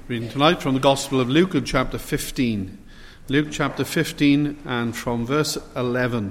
Reading tonight from the Gospel of Luke in chapter 15. Luke chapter 15 and from verse 11.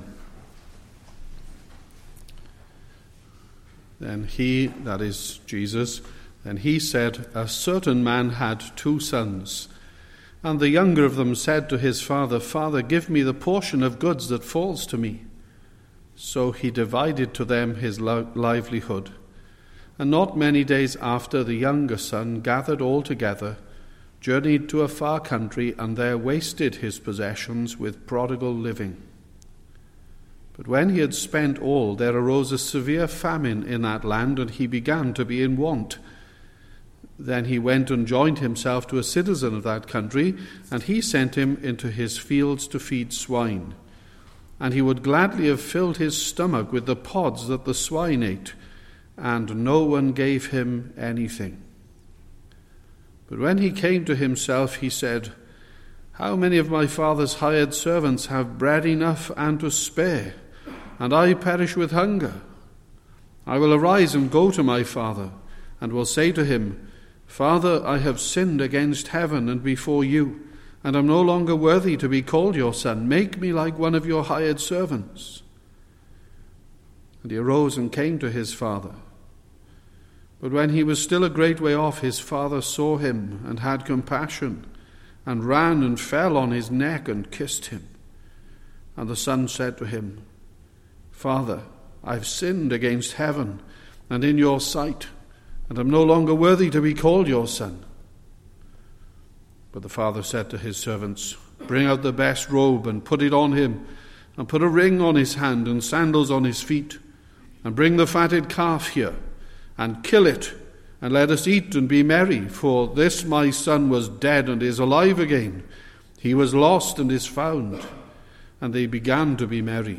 Then he, that is Jesus, then he said, "A certain man had 2 sons. And the younger of them said to his father, 'Father, give me the portion of goods that falls to me.' So he divided to them his livelihood. And not many days after, the younger son gathered all together, journeyed to a far country, and there wasted his possessions with prodigal living. But when he had spent all, there arose a severe famine in that land, and he began to be in want. Then he went and joined himself to a citizen of that country, and he sent him into his fields to feed swine. And he would gladly have filled his stomach with the pods that the swine ate, and no one gave him anything. But when he came to himself, he said, 'How many of my father's hired servants have bread enough and to spare, and I perish with hunger? I will arise and go to my father, and will say to him, Father, I have sinned against heaven and before you, and am no longer worthy to be called your son. Make me like one of your hired servants.' And he arose and came to his father. But when he was still a great way off, his father saw him and had compassion, and ran and fell on his neck and kissed him. And the son said to him, 'Father, I have sinned against heaven and in your sight, and am no longer worthy to be called your son.' But the father said to his servants, 'Bring out the best robe and put it on him, and put a ring on his hand and sandals on his feet, and bring the fatted calf here, and kill it, and let us eat and be merry. For this my son was dead and is alive again. He was lost and is found.' And they began to be merry.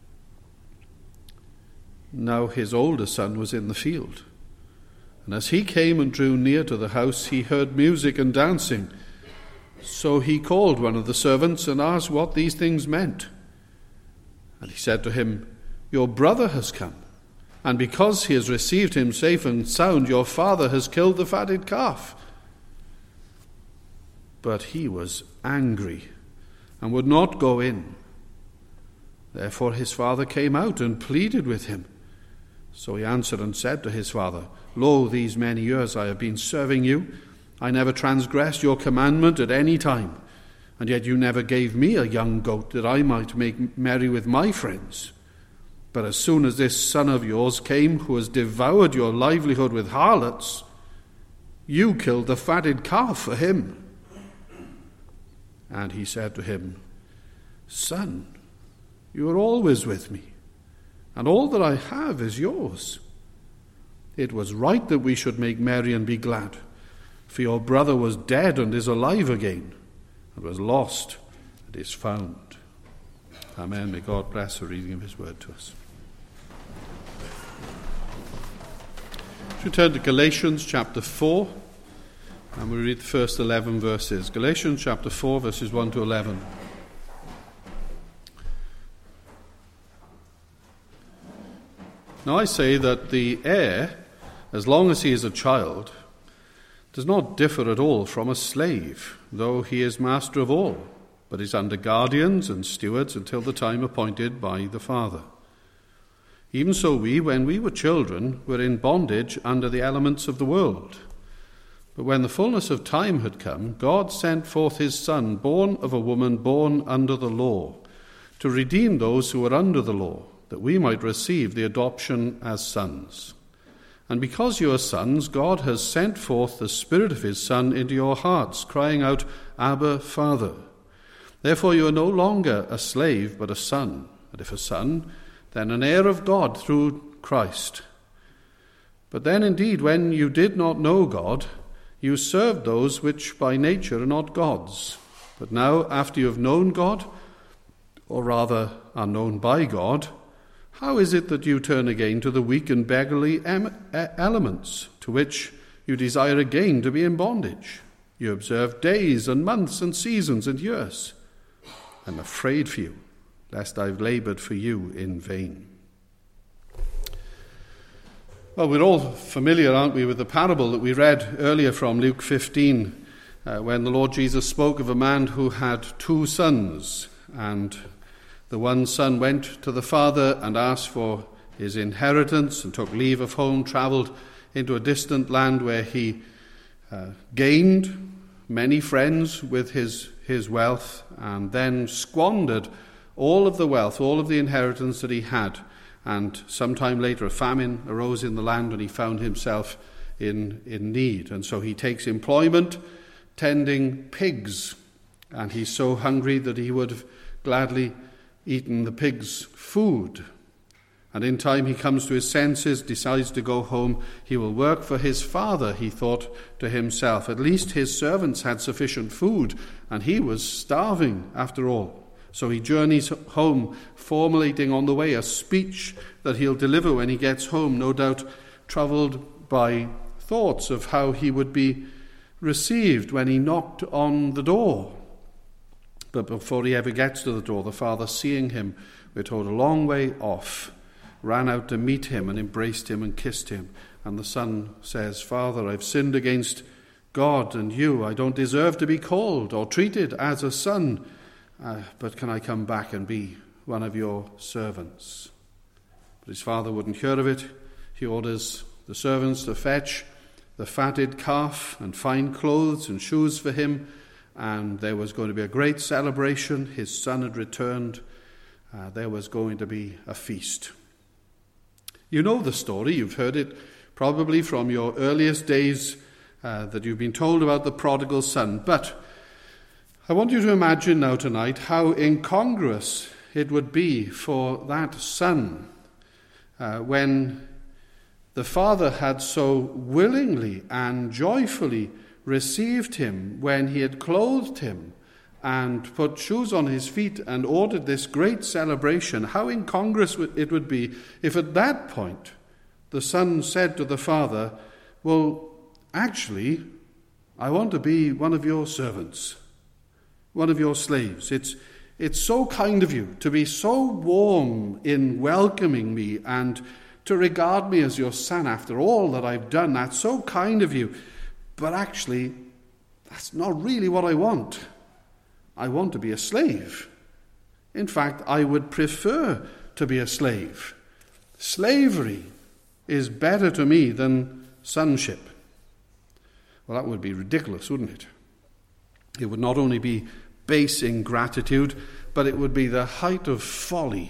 Now his older son was in the field. And as he came and drew near to the house, he heard music and dancing. So he called one of the servants and asked what these things meant. And he said to him, 'Your brother has come, and because he has received him safe and sound, your father has killed the fatted calf.' But he was angry and would not go in. Therefore his father came out and pleaded with him. So he answered and said to his father, 'Lo, these many years I have been serving you. I never transgressed your commandment at any time, and yet you never gave me a young goat that I might make merry with my friends. But as soon as this son of yours came, who has devoured your livelihood with harlots, you killed the fatted calf for him.' And he said to him, 'Son, you are always with me, and all that I have is yours. It was right that we should make merry and be glad, for your brother was dead and is alive again, and was lost and is found.'" Amen. May God bless the reading of his word to us. We turn to Galatians chapter 4, and we read the first 11 verses. Galatians chapter 4, verses 1 to 11. "Now I say that the heir, as long as he is a child, does not differ at all from a slave, though he is master of all, but is under guardians and stewards until the time appointed by the Father. Even so we, when we were children, were in bondage under the elements of the world. But when the fullness of time had come, God sent forth his Son, born of a woman, born under the law, to redeem those who were under the law, that we might receive the adoption as sons. And because you are sons, God has sent forth the Spirit of his Son into your hearts, crying out, 'Abba, Father.' Therefore you are no longer a slave, but a son, and if a son, then an heir of God through Christ. But then indeed, when you did not know God, you served those which by nature are not gods. But now, after you have known God, or rather are known by God, how is it that you turn again to the weak and beggarly elements, to which you desire again to be in bondage? You observe days and months and seasons and years. I'm afraid for you, lest I've labored for you in vain." Well, we're all familiar, aren't we, with the parable that we read earlier from Luke 15, when the Lord Jesus spoke of a man who had 2 sons, and the one son went to the father and asked for his inheritance and took leave of home, travelled into a distant land where he gained many friends with his wealth, and then squandered all of the wealth, all of the inheritance that he had. And sometime later a famine arose in the land and he found himself in need. And so he takes employment tending pigs, and he's so hungry that he would have gladly eaten the pigs' food. And in time he comes to his senses, decides to go home. He will work for his father, he thought to himself. At least his servants had sufficient food, and he was starving after all. So he journeys home, formulating on the way a speech that he'll deliver when he gets home, no doubt troubled by thoughts of how he would be received when he knocked on the door. But before he ever gets to the door, the father, seeing him, we're told, a long way off, ran out to meet him and embraced him and kissed him. And the son says, "Father, I've sinned against God and you. I don't deserve to be called or treated as a son, but can I come back and be one of your servants?" But his father wouldn't hear of it. He orders the servants to fetch the fatted calf and fine clothes and shoes for him, and there was going to be a great celebration. His son had returned. There was going to be a feast. You know the story. You've heard it probably from your earliest days that you've been told about the prodigal son. But I want you to imagine now tonight how incongruous it would be for that son when the father had so willingly and joyfully received him, when he had clothed him and put shoes on his feet and ordered this great celebration. How incongruous it would be if at that point the son said to the father, "Well, actually, I want to be one of your servants, one of your slaves. It's so kind of you to be so warm in welcoming me and to regard me as your son after all that I've done. That's so kind of you. But actually, that's not really what I want. I want to be a slave. In fact, I would prefer to be a slave. Slavery is better to me than sonship." Well, that would be ridiculous, wouldn't it? It would not only be base ingratitude, but it would be the height of folly.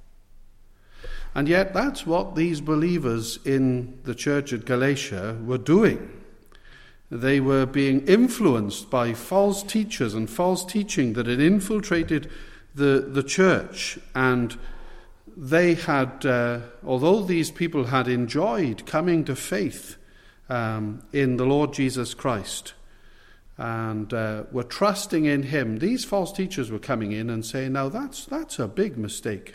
And yet that's what these believers in the church at Galatia were doing. They were being influenced by false teachers and false teaching that had infiltrated the church. And they had, although these people had enjoyed coming to faith in the Lord Jesus Christ and were trusting in him, these false teachers were coming in and saying, "Now that's a big mistake.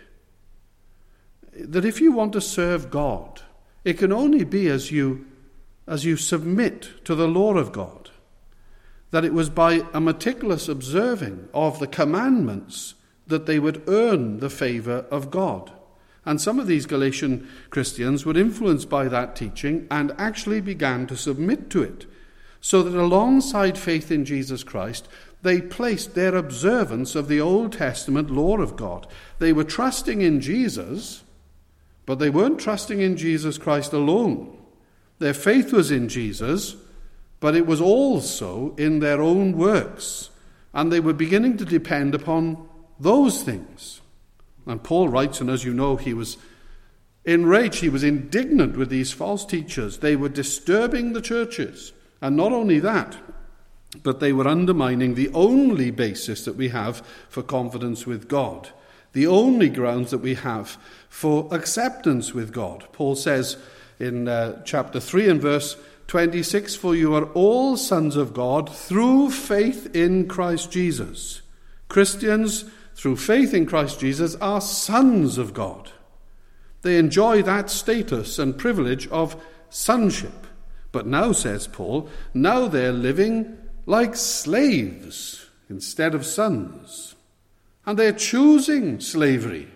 That if you want to serve God, it can only be as you submit to the law of God. That it was by a meticulous observing of the commandments that they would earn the favor of God." And some of these Galatian Christians were influenced by that teaching and actually began to submit to it, so that alongside faith in Jesus Christ, they placed their observance of the Old Testament law of God. They were trusting in Jesus, but they weren't trusting in Jesus Christ alone. Their faith was in Jesus, but it was also in their own works. And they were beginning to depend upon those things. And Paul writes, and as you know, he was enraged, he was indignant with these false teachers. They were disturbing the churches. And not only that, but they were undermining the only basis that we have for confidence with God, the only grounds that we have for acceptance with God. Paul says in chapter 3 and verse 26, "For you are all sons of God through faith in Christ Jesus." Christians, through faith in Christ Jesus, are sons of God. They enjoy that status and privilege of sonship. But now, says Paul, now they're living like slaves instead of sons. And they're choosing slavery.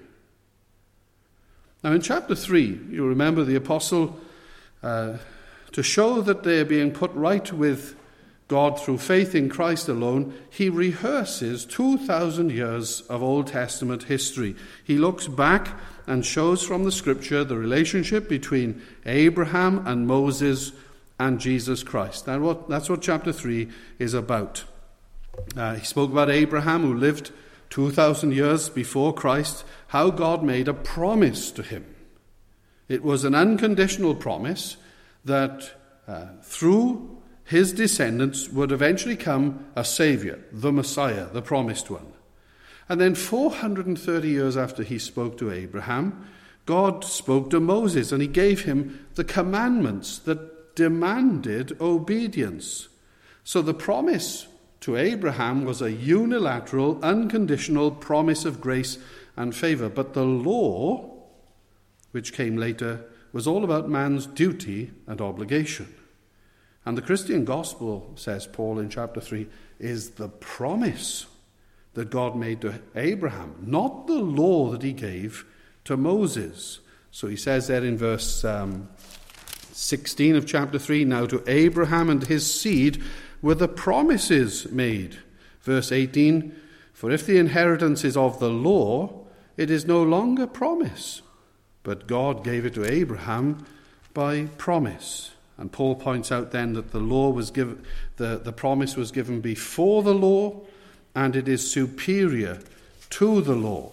Now in chapter 3, you remember the apostle, to show that they're being put right with God, through faith in Christ alone, he rehearses 2,000 years of Old Testament history. He looks back and shows from the Scripture the relationship between Abraham and Moses and Jesus Christ. That's what chapter 3 is about. He spoke about Abraham, who lived 2,000 years before Christ, how God made a promise to him. It was an unconditional promise that through his descendants would eventually come a Savior, the Messiah, the promised one. And then 430 years after he spoke to Abraham, God spoke to Moses and he gave him the commandments that demanded obedience. So the promise to Abraham was a unilateral, unconditional promise of grace and favor. But the law, which came later, was all about man's duty and obligation. And the Christian gospel, says Paul in chapter 3, is the promise that God made to Abraham, not the law that he gave to Moses. So he says there in verse 16 of chapter 3, now to Abraham and his seed were the promises made. Verse 18, for if the inheritance is of the law, it is no longer promise, but God gave it to Abraham by promise. And Paul points out then that the law was given, the promise was given before the law, and it is superior to the law.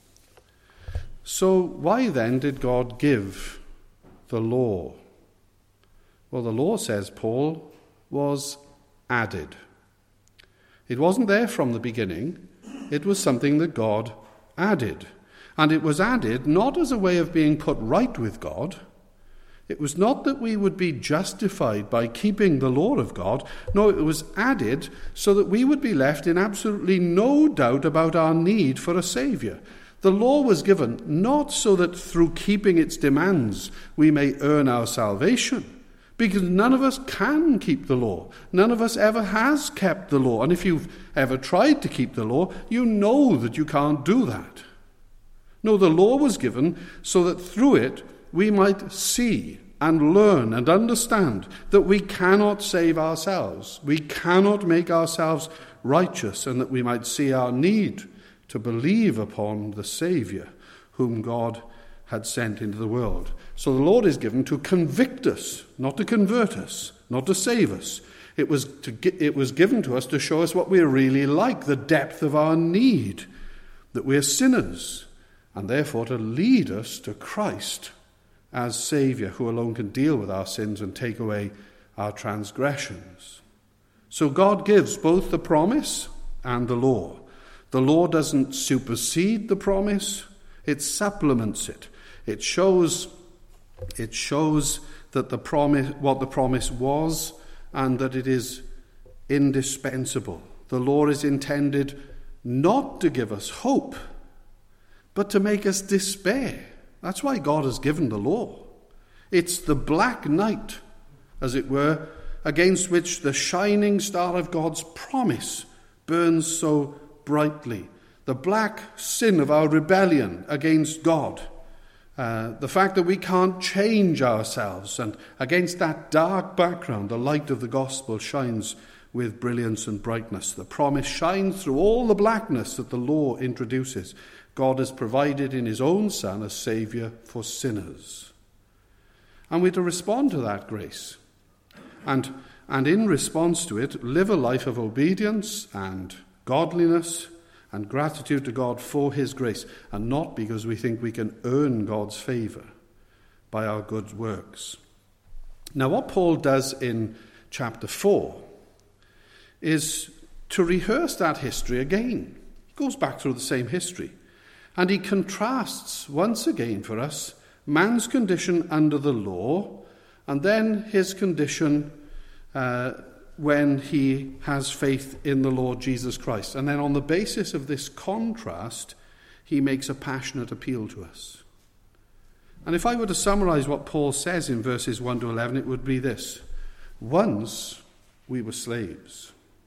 So why then did God give the law? Well, the law, says Paul, was added. It wasn't there from the beginning. It was something that God added. And it was added not as a way of being put right with God. It was not that we would be justified by keeping the law of God. No, it was added so that we would be left in absolutely no doubt about our need for a Saviour. The law was given not so that through keeping its demands we may earn our salvation, because none of us can keep the law. None of us ever has kept the law. And if you've ever tried to keep the law, you know that you can't do that. No, the law was given so that through it we might see and learn and understand that we cannot save ourselves. We cannot make ourselves righteous, and that we might see our need to believe upon the Saviour whom God had sent into the world. So the law is given to convict us, not to convert us, not to save us. It was given to us to show us what we're really like, the depth of our need, that we're sinners, and therefore to lead us to Christ as Saviour, who alone can deal with our sins and take away our transgressions. So God gives both the promise and the law. The law doesn't supersede the promise, it supplements it. It shows that the promise, what the promise was, and that it is indispensable. The law is intended not to give us hope, but to make us despair. That's why God has given the law. It's the black night, as it were, against which the shining star of God's promise burns so brightly. The black sin of our rebellion against God. The fact that we can't change ourselves, and against that dark background, the light of the gospel shines with brilliance and brightness. The promise shines through all the blackness that the law introduces. God has provided in his own Son a Saviour for sinners. And we're to respond to that grace. And in response to it, live a life of obedience and godliness and gratitude to God for his grace, and not because we think we can earn God's favour by our good works. Now, what Paul does in chapter 4 is to rehearse that history again. He goes back through the same history, and he contrasts once again for us man's condition under the law and then his condition when he has faith in the Lord Jesus Christ. And then on the basis of this contrast, he makes a passionate appeal to us. And if I were to summarize what Paul says in verses 1 to 11, it would be this: once we were slaves,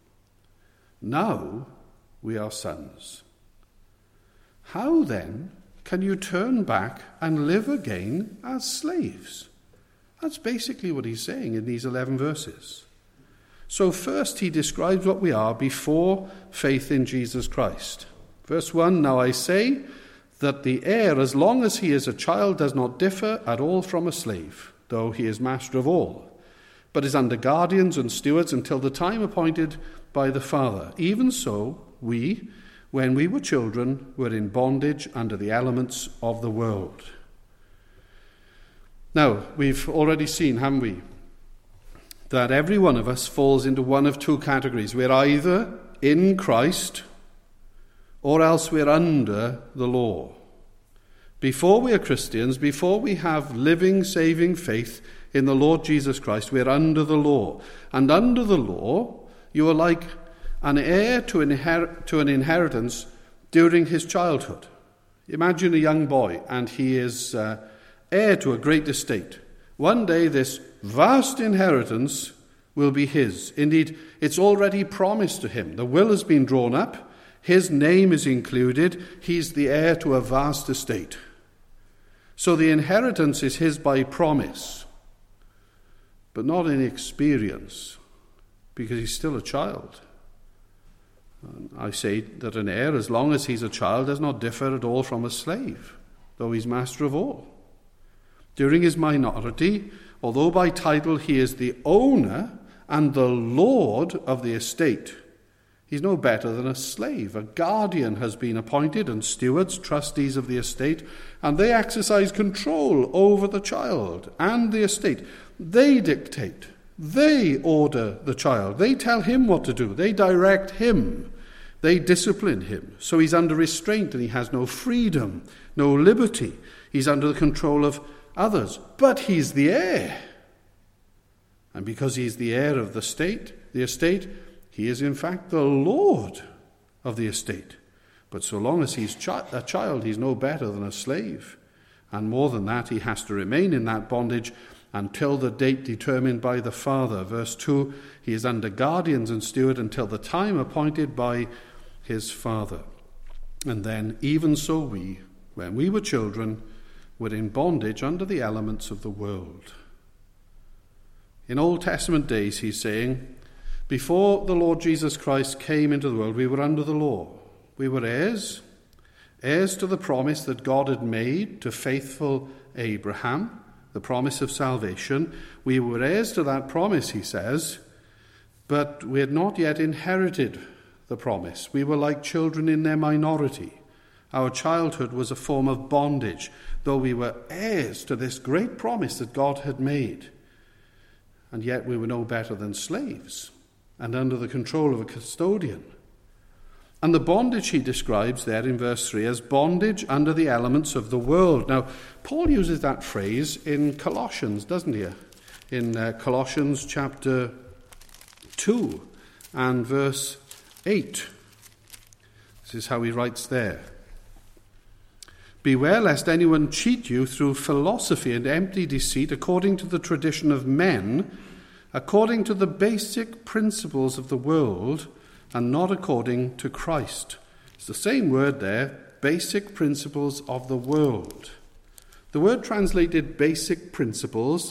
now we are sons. How then can you turn back and live again as slaves? That's basically what he's saying in these 11 verses. So first he describes what we are before faith in Jesus Christ. Verse 1, now I say that the heir, as long as he is a child, does not differ at all from a slave, though he is master of all, but is under guardians and stewards until the time appointed by the Father. Even so, we, when we were children, were in bondage under the elements of the world. Now, we've already seen, haven't we, that every one of us falls into one of two categories. We're either in Christ or else we're under the law. Before we are Christians, before we have living, saving faith in the Lord Jesus Christ, we're under the law. And under the law, you are like an heir to an inheritance during his childhood. Imagine a young boy, and he is heir to a great estate. One day, this vast inheritance will be his. Indeed, it's already promised to him. The will has been drawn up. His name is included. He's the heir to a vast estate. So the inheritance is his by promise, but not in experience, because he's still a child. And I say that an heir, as long as he's a child, does not differ at all from a slave, though he's master of all. During his minority, although by title he is the owner and the lord of the estate, he's no better than a slave. A guardian has been appointed, and stewards, trustees of the estate, and they exercise control over the child and the estate. They dictate. They order the child. They tell him what to do. They direct him. They discipline him. So he's under restraint, and he has no freedom, no liberty. He's under the control of others. But he's the heir. And because he's the heir of the estate, he is in fact the lord of the estate. But so long as he's a child, he's no better than a slave. And more than that, he has to remain in that bondage until the date determined by the Father. Verse 2, he is under guardians and steward until the time appointed by his Father. And then, even so we, when we were children, were in bondage under the elements of the world. In Old Testament days, he's saying, before the Lord Jesus Christ came into the world, we were under the law. We were heirs to the promise that God had made to faithful Abraham, the promise of salvation. We were heirs to that promise, he says, but we had not yet inherited the promise. We were like children in their minority. Our childhood was a form of bondage, though we were heirs to this great promise that God had made. And yet we were no better than slaves and under the control of a custodian. And the bondage he describes there in verse 3 as bondage under the elements of the world. Now, Paul uses that phrase in Colossians, doesn't he? In Colossians chapter 2 and verse 8. This is how he writes there. Beware lest anyone cheat you through philosophy and empty deceit, according to the tradition of men, according to the basic principles of the world, and not according to Christ. It's the same word there, basic principles of the world. The word translated basic principles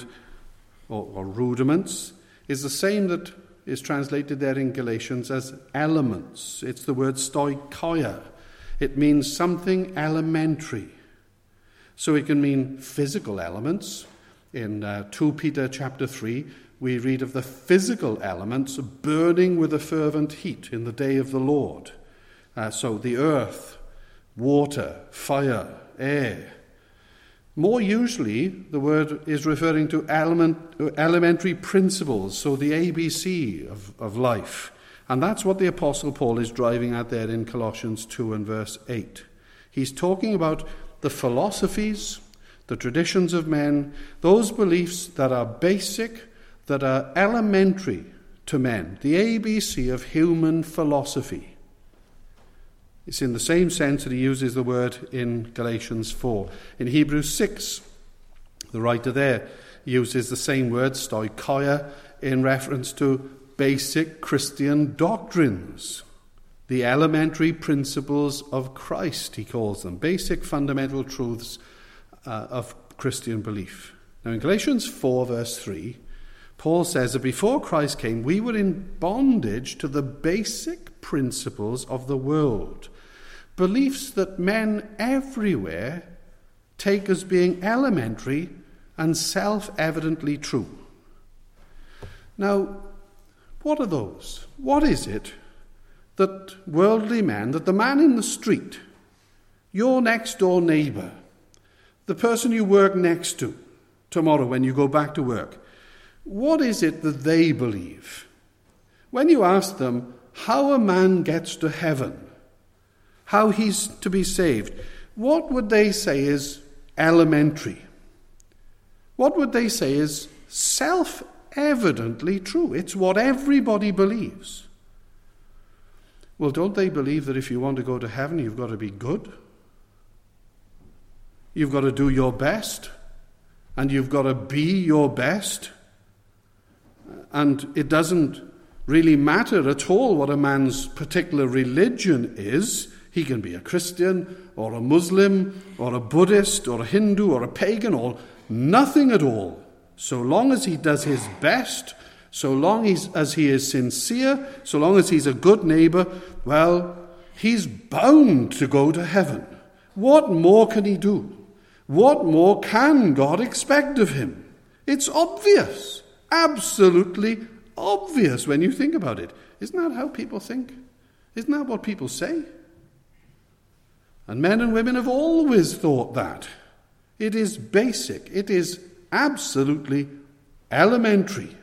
or rudiments is the same that is translated there in Galatians as elements. It's the word stoikoia. It means something elementary. So it can mean physical elements. In 2 Peter chapter 3, we read of the physical elements burning with a fervent heat in the day of the Lord. So the earth, water, fire, air. More usually, the word is referring to elementary principles, so the ABC of life. And that's what the Apostle Paul is driving at there in Colossians 2 and verse 8. He's talking about the philosophies, the traditions of men, those beliefs that are basic, that are elementary to men, the ABC of human philosophy. It's in the same sense that he uses the word in Galatians 4. In Hebrews 6, the writer there uses the same word, stoikoia, in reference to basic Christian doctrines, the elementary principles of Christ, he calls them, basic fundamental truths of Christian belief. Now in Galatians 4, verse 3, Paul says that before Christ came, we were in bondage to the basic principles of the world, beliefs that men everywhere take as being elementary and self-evidently true. Now, what are those? What is it that worldly men, that the man in the street, your next door neighbour, the person you work next to tomorrow when you go back to work, what is it that they believe? When you ask them how a man gets to heaven, how he's to be saved, what would they say is elementary? What would they say is self-evidently true? It's what everybody believes. Well, don't they believe that if you want to go to heaven, you've got to be good? You've got to do your best, and you've got to be your best. And it doesn't really matter at all what a man's particular religion is. He can be a Christian or a Muslim or a Buddhist or a Hindu or a pagan or nothing at all. So long as he does his best, so long as he is sincere, so long as he's a good neighbour, well, he's bound to go to heaven. What more can he do? What more can God expect of him? It's obvious, absolutely obvious when you think about it. Isn't that how people think? Isn't that what people say? And men and women have always thought that. It is basic. It is absolutely elementary.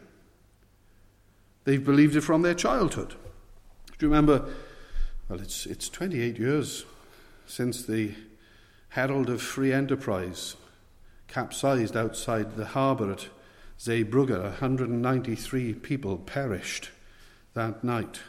They've believed it from their childhood. Do you remember, well, it's 28 years since the Herald of Free Enterprise capsized outside the harbour at Zeebrugge. 193 people perished that night.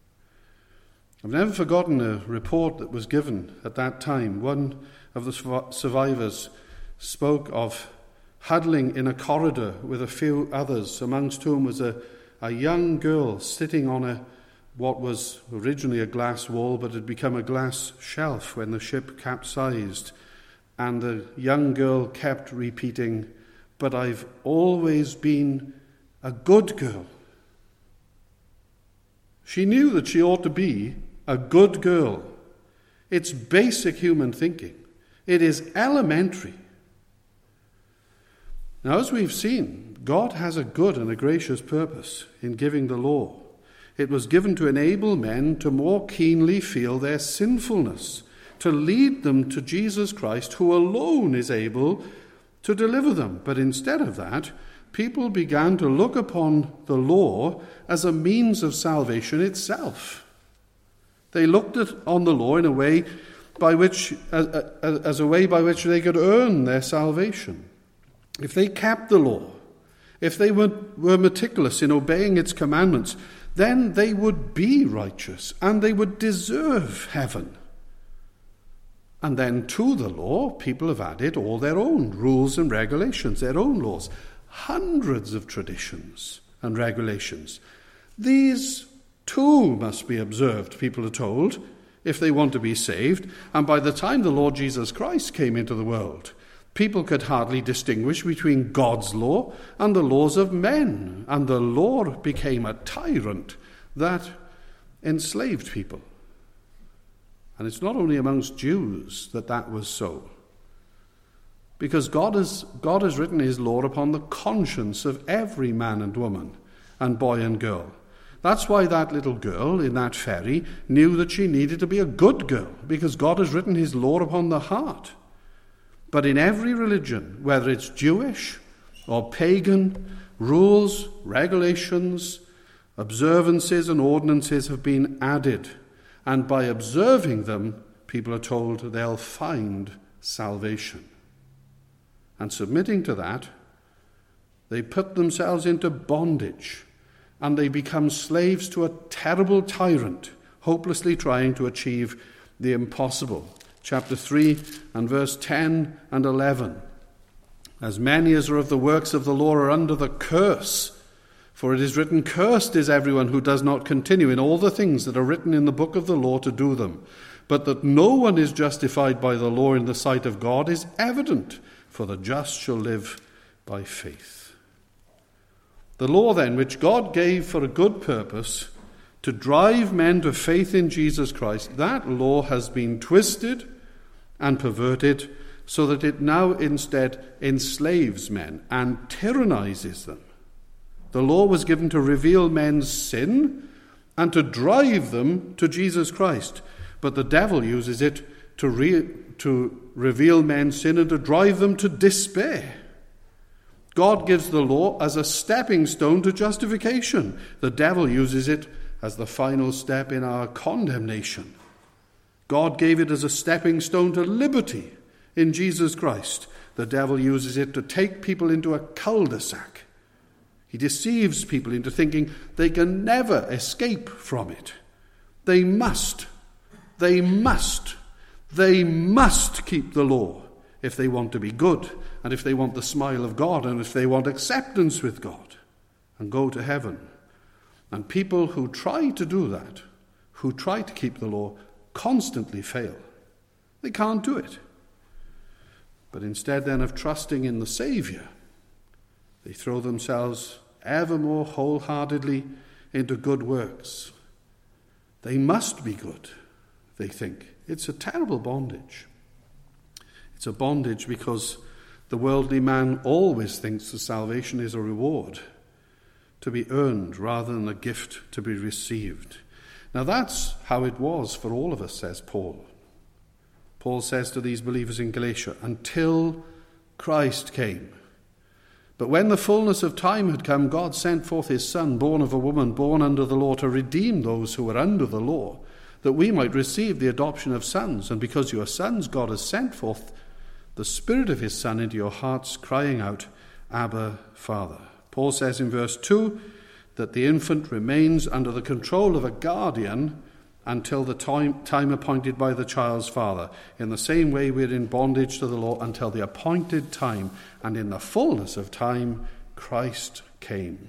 I've never forgotten a report that was given at that time. One of the survivors spoke of huddling in a corridor with a few others, amongst whom was a young girl sitting on what was originally a glass wall but had become a glass shelf when the ship capsized. And the young girl kept repeating, "But I've always been a good girl." She knew that she ought to be a good girl. It's basic human thinking. It is elementary. Now, as we've seen, God has a good and a gracious purpose in giving the law. It was given to enable men to more keenly feel their sinfulness, to lead them to Jesus Christ, who alone is able to deliver them. But instead of that, people began to look upon the law as a means of salvation itself. They looked on the law in a way by which, as a way by which they could earn their salvation. If they kept the law, if they were meticulous in obeying its commandments, then they would be righteous and they would deserve heaven. And then to the law, people have added all their own rules and regulations, their own laws, hundreds of traditions and regulations. These too must be observed, people are told, if they want to be saved. And by the time the Lord Jesus Christ came into the world, people could hardly distinguish between God's law and the laws of men. And the law became a tyrant that enslaved people. And it's not only amongst Jews that was so. Because God has written his law upon the conscience of every man and woman and boy and girl. That's why that little girl in that ferry knew that she needed to be a good girl, because God has written his law upon the heart. But in every religion, whether it's Jewish or pagan, rules, regulations, observances and ordinances have been added. And by observing them, people are told they'll find salvation. And submitting to that, they put themselves into bondage, and they become slaves to a terrible tyrant, hopelessly trying to achieve the impossible. Chapter 3 and verse 10 and 11. As many as are of the works of the law are under the curse. For it is written, "Cursed is everyone who does not continue in all the things that are written in the book of the law to do them. But that no one is justified by the law in the sight of God is evident, for the just shall live by faith." The law then, which God gave for a good purpose, to drive men to faith in Jesus Christ, that law has been twisted and perverted so that it now instead enslaves men and tyrannizes them. The law was given to reveal men's sin and to drive them to Jesus Christ, but the devil uses it to reveal men's sin and to drive them to despair. God gives the law as a stepping stone to justification. The devil uses it as the final step in our condemnation. God gave it as a stepping stone to liberty in Jesus Christ. The devil uses it to take people into a cul-de-sac. He deceives people into thinking they can never escape from it. They must keep the law if they want to be good, and if they want the smile of God, and if they want acceptance with God and go to heaven. And people who try to do that, who try to keep the law, constantly fail. They can't do it. But instead then of trusting in the Saviour, they throw themselves ever more wholeheartedly into good works. They must be good, they think. It's a terrible bondage. It's a bondage because the worldly man always thinks that salvation is a reward to be earned rather than a gift to be received. Now that's how it was for all of us, says Paul. Paul says to these believers in Galatia, until Christ came. But when the fullness of time had come, God sent forth his Son, born of a woman, born under the law, to redeem those who were under the law, that we might receive the adoption of sons. And because you are sons, God has sent forth the Spirit of his Son into your hearts, crying out, Abba, Father. Paul says in verse 2 that the infant remains under the control of a guardian until the time appointed by the child's father. In the same way, we're in bondage to the law until the appointed time, and in the fullness of time, Christ came.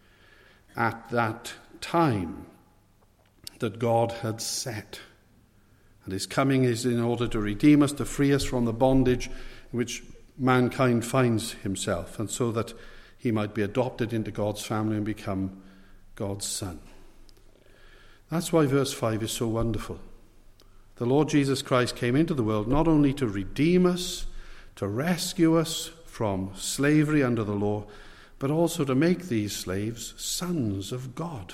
At that time that God had set. And his coming is in order to redeem us, to free us from the bondage in which mankind finds himself, and so that he might be adopted into God's family and become God's son. That's why verse 5 is so wonderful. The Lord Jesus Christ came into the world not only to redeem us, to rescue us from slavery under the law, but also to make these slaves sons of God.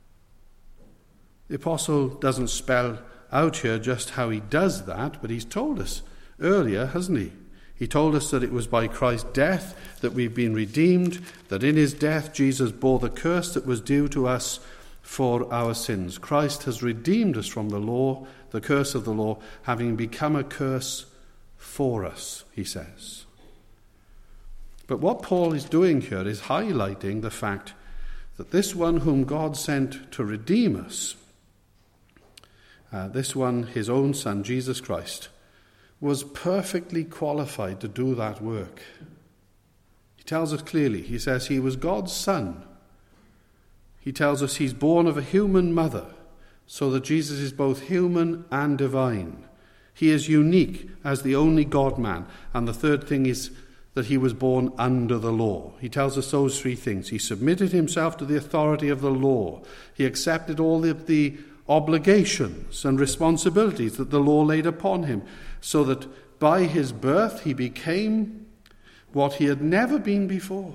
The apostle doesn't spell out here just how he does that, but he's told us earlier, hasn't he? He told us that it was by Christ's death that we've been redeemed, that in his death Jesus bore the curse that was due to us for our sins. Christ has redeemed us from the law, the curse of the law, having become a curse for us, he says. But what Paul is doing here is highlighting the fact that this one whom God sent to redeem us, this one, his own Son, Jesus Christ, was perfectly qualified to do that work. He tells us clearly, he says he was God's Son. He tells us he's born of a human mother, so that Jesus is both human and divine. He is unique as the only God-man. And the third thing is that he was born under the law. He tells us those three things. He submitted himself to the authority of the law. He accepted all the obligations and responsibilities that the law laid upon him, so that by his birth he became what he had never been before.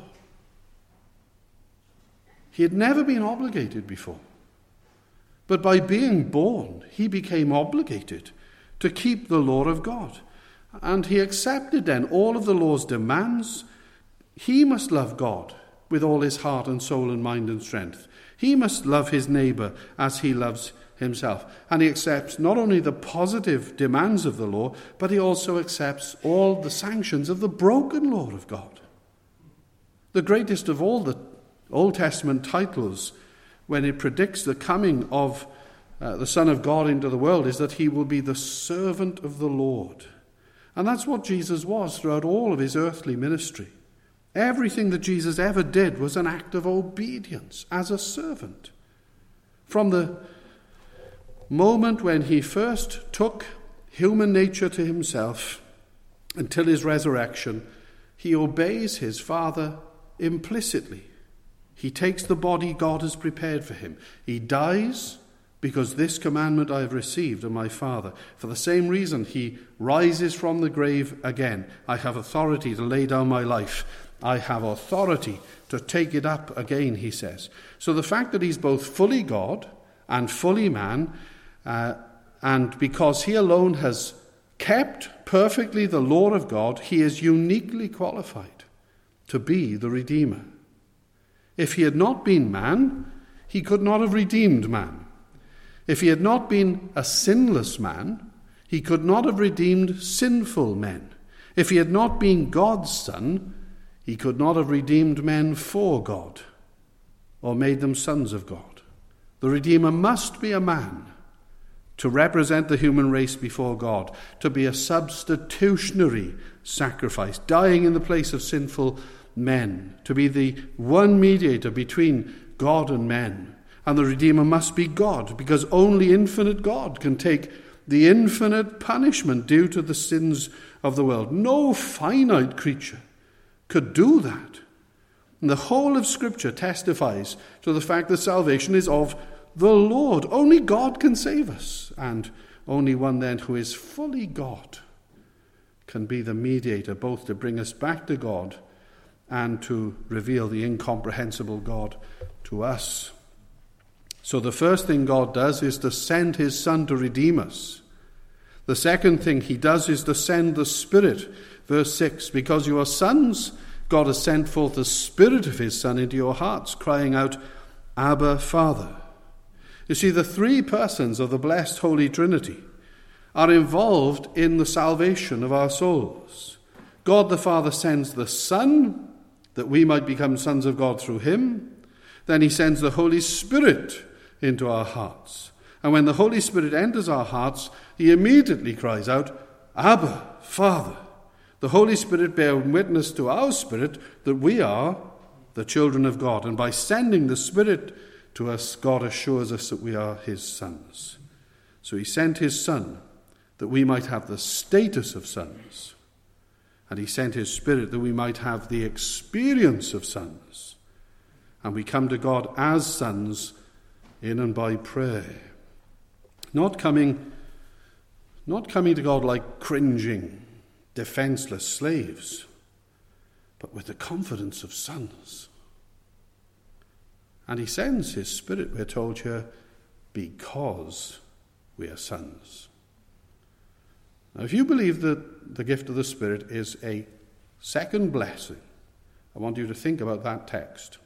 He had never been obligated before. But by being born, he became obligated to keep the law of God. And he accepted then all of the law's demands. He must love God with all his heart and soul and mind and strength. He must love his neighbour as he loves himself. And he accepts not only the positive demands of the law, but he also accepts all the sanctions of the broken law of God. The greatest of all the Old Testament titles, when it predicts the coming of the Son of God into the world, is that he will be the servant of the Lord. And that's what Jesus was throughout all of his earthly ministry. Everything that Jesus ever did was an act of obedience as a servant. From the moment when he first took human nature to himself until his resurrection, he obeys his Father implicitly. He takes the body God has prepared for him. He dies because this commandment I have received of my Father. For the same reason, he rises from the grave again. I have authority to lay down my life. I have authority to take it up again, he says. So the fact that he's both fully God and fully man, and because he alone has kept perfectly the law of God, he is uniquely qualified to be the Redeemer. If he had not been man, he could not have redeemed man. If he had not been a sinless man, he could not have redeemed sinful men. If he had not been God's Son, he could not have redeemed men for God or made them sons of God. The Redeemer must be a man to represent the human race before God, to be a substitutionary sacrifice, dying in the place of sinful men, to be the one mediator between God and men. And the Redeemer must be God, because only infinite God can take the infinite punishment due to the sins of the world. No finite creature could do that. And the whole of Scripture testifies to the fact that salvation is of the Lord. Only God can save us, and only one then who is fully God can be the mediator, both to bring us back to God and to reveal the incomprehensible God to us. So the first thing God does is to send his Son to redeem us. The second thing he does is to send the Spirit. Verse 6, because you are sons, God has sent forth the Spirit of his Son into your hearts, crying out, Abba, Father. You see, the three persons of the blessed Holy Trinity are involved in the salvation of our souls. God the Father sends the Son, that we might become sons of God through him. Then he sends the Holy Spirit into our hearts. And when the Holy Spirit enters our hearts, he immediately cries out, Abba, Father. The Holy Spirit bears witness to our spirit that we are the children of God. And by sending the Spirit to us, God assures us that we are his sons. So he sent his Son that we might have the status of sons. And he sent his Spirit that we might have the experience of sons. And we come to God as sons in and by prayer. Not coming to God like cringing, defenseless slaves, but with the confidence of sons. And he sends his Spirit, we're told here, because we are sons. Now, if you believe that the gift of the Spirit is a second blessing, I want you to think about that text.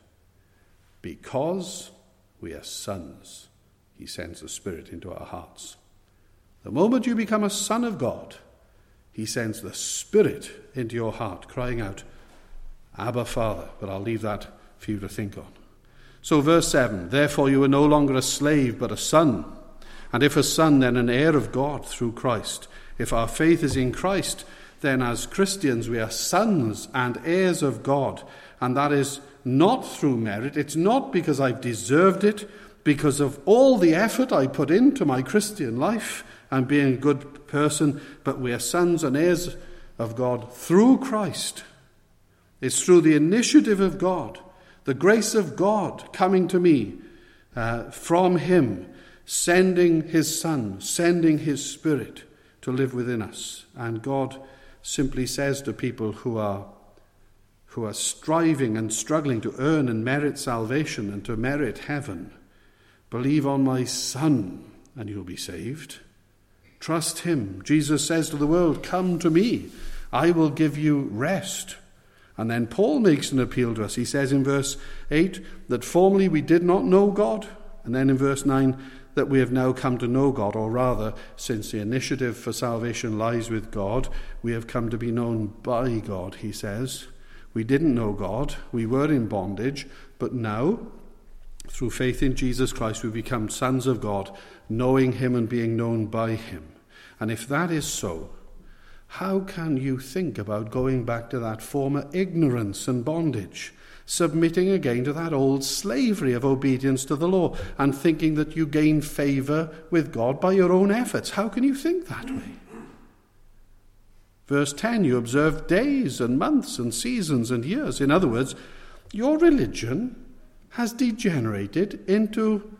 Because we are sons, he sends the Spirit into our hearts. The moment you become a son of God, he sends the Spirit into your heart, crying out, Abba, Father. But I'll leave that for you to think on. So verse 7, therefore you are no longer a slave, but a son. And if a son, then an heir of God through Christ. If our faith is in Christ, then as Christians we are sons and heirs of God. And that is not through merit. It's not because I've deserved it, because of all the effort I put into my Christian life and being a good person, but we are sons and heirs of God through Christ. It's through the initiative of God, the grace of God coming to me from him, sending his Son, sending his Spirit to live within us. And God simply says to people who are striving and struggling to earn and merit salvation and to merit heaven, believe on my Son and you'll be saved. Trust him. Jesus says to the world, come to me, I will give you rest. And then Paul makes an appeal to us. He says in verse 8 that formerly we did not know God. And then in verse 9 that we have now come to know God, or rather, since the initiative for salvation lies with God, we have come to be known by God, he says. We didn't know God. We were in bondage. But now, through faith in Jesus Christ, we become sons of God, knowing him and being known by him. And if that is so, how can you think about going back to that former ignorance and bondage, submitting again to that old slavery of obedience to the law, and thinking that you gain favor with God by your own efforts? How can you think that way? Verse 10, you observe days and months and seasons and years. In other words, your religion has degenerated into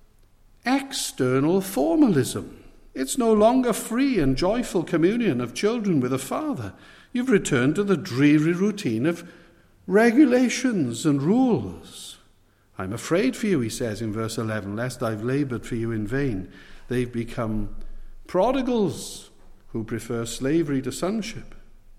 external formalism. It's no longer free and joyful communion of children with a father. You've returned to the dreary routine of regulations and rules. I'm afraid for you, he says in verse 11, lest I've laboured for you in vain. They've become prodigals who prefer slavery to sonship.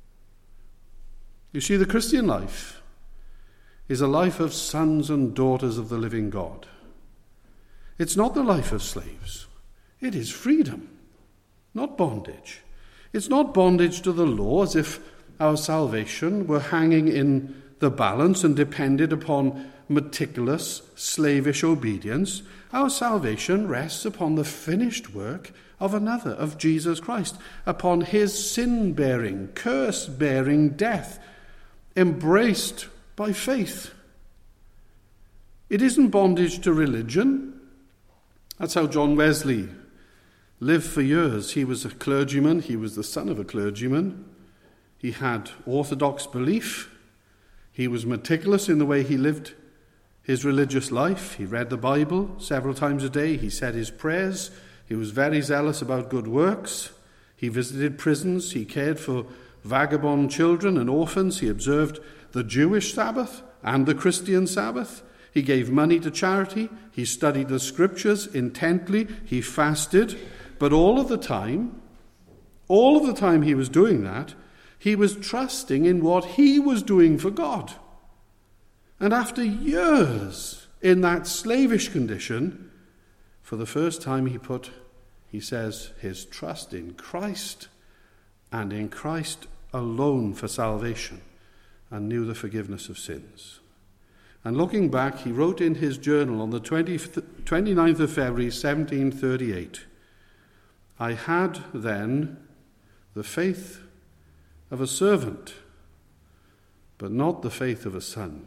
You see, the Christian life is a life of sons and daughters of the living God. It's not the life of slaves. It is freedom, not bondage. It's not bondage to the law as if our salvation were hanging in the balance and depended upon meticulous, slavish obedience. Our salvation rests upon the finished work of another, of Jesus Christ, upon his sin-bearing, curse-bearing death, embraced by faith. It isn't bondage to religion. That's how John Wesley lived for years. He was a clergyman. He was the son of a clergyman. He had orthodox belief. He was meticulous in the way he lived his religious life. He read the Bible several times a day. He said his prayers. He was very zealous about good works. He visited prisons. He cared for vagabond children and orphans. He observed the Jewish Sabbath and the Christian Sabbath. He gave money to charity. He studied the scriptures intently. He fasted. But all of the time he was doing that, he was trusting in what he was doing for God. And after years in that slavish condition, for the first time he says, his trust in Christ and in Christ alone for salvation, and knew the forgiveness of sins. And looking back, he wrote in his journal on the 29th of February, 1738, I had then the faith of a servant, but not the faith of a son.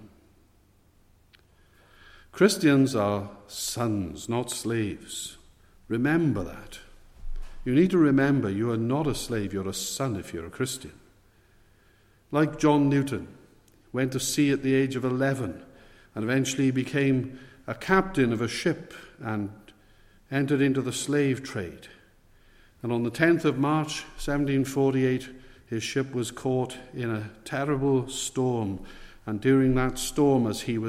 Christians are sons, not slaves. Remember that. You need to remember you are not a slave, you're a son if you're a Christian. Like John Newton, went to sea at the age of 11 and eventually became a captain of a ship and entered into the slave trade. And on the 10th of March, 1748, his ship was caught in a terrible storm. And during that storm, as he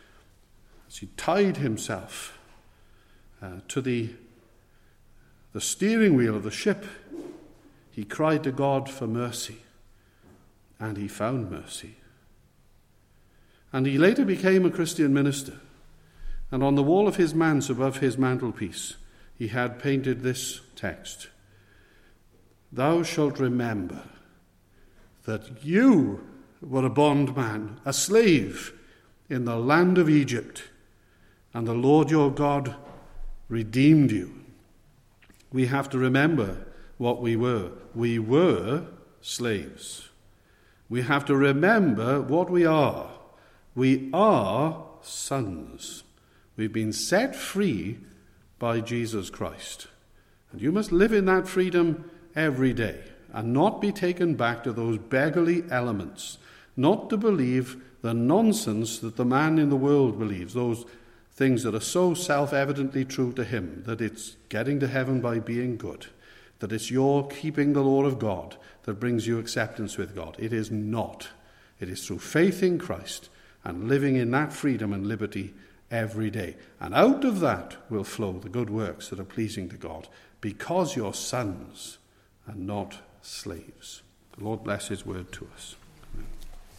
tied himself to the steering wheel of the ship, he cried to God for mercy. And he found mercy. And he later became a Christian minister. And on the wall of his manse above his mantelpiece, he had painted this text: Thou shalt remember that you were a bondman, a slave in the land of Egypt, and the Lord your God redeemed you. We have to remember what we were. We were slaves. We have to remember what we are. We are sons. We've been set free by Jesus Christ. And you must live in that freedom every day and not be taken back to those beggarly elements, not to believe the nonsense that the man in the world believes, those things that are so self-evidently true to him, that it's getting to heaven by being good, that it's your keeping the law of God that brings you acceptance with God. It is not. It is through faith in Christ and living in that freedom and liberty every day. And out of that will flow the good works that are pleasing to God, because you're sons and not slaves. The Lord bless his word to us.